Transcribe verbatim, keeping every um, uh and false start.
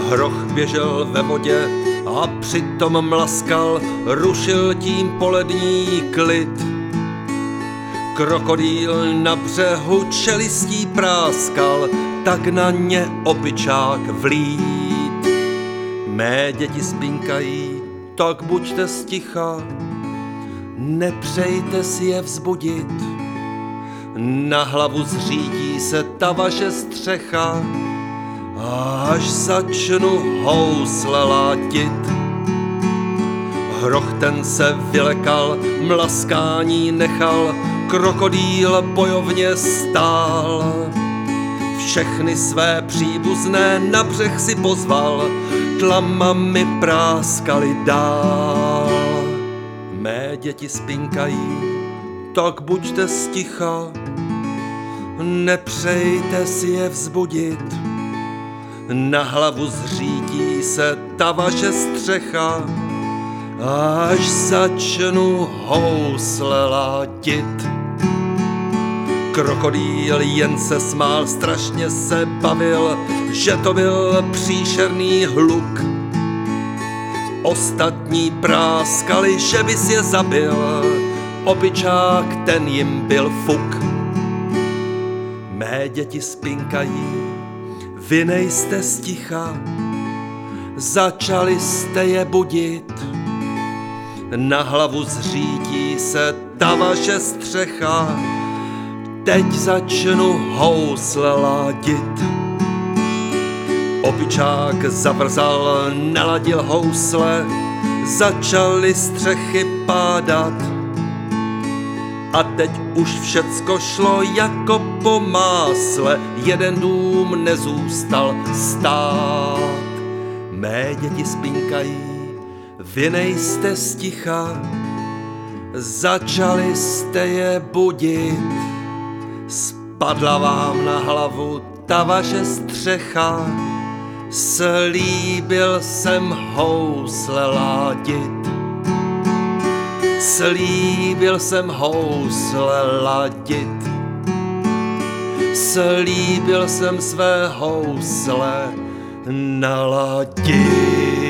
Hroch běžel ve vodě a přitom mlaskal, rušil tím polední klid. Krokodýl na břehu čelistí práskal, tak na ně opičák vlít. Mé děti spinkají, tak buďte sticha, nepřejte si je vzbudit. Na hlavu zřídí se ta vaše střecha, až začnu housle látit. Hroch ten se vylekal, mlaskání nechal, krokodýl bojovně stál. Všechny své příbuzné na břeh si pozval, tlamami práskali dál. Mé děti spinkají, tak buďte sticha, nepřejte si je vzbudit. Na hlavu zřítí se ta vaše střecha, až začnu housle látit. Krokodýl jen se smál, strašně se bavil, že to byl příšerný hluk. Ostatní práskali, že bys je zabil, opičák ten jim byl fuk. Mé děti spinkají, vy nejste sticha, začali jste je budit. Na hlavu zřítí se ta vaše střecha, teď začnu housle ládit. Opičák zavrzal, naladil housle, začaly střechy pádat. A teď už všecko šlo jako po másle, jeden dům nezůstal stát. Mé děti spinkají, vy nejste sticha, začali jste je budit. Spadla vám na hlavu ta vaše střecha, slíbil jsem housle ládit. Slíbil jsem housle ladit, slíbil jsem své housle naladit.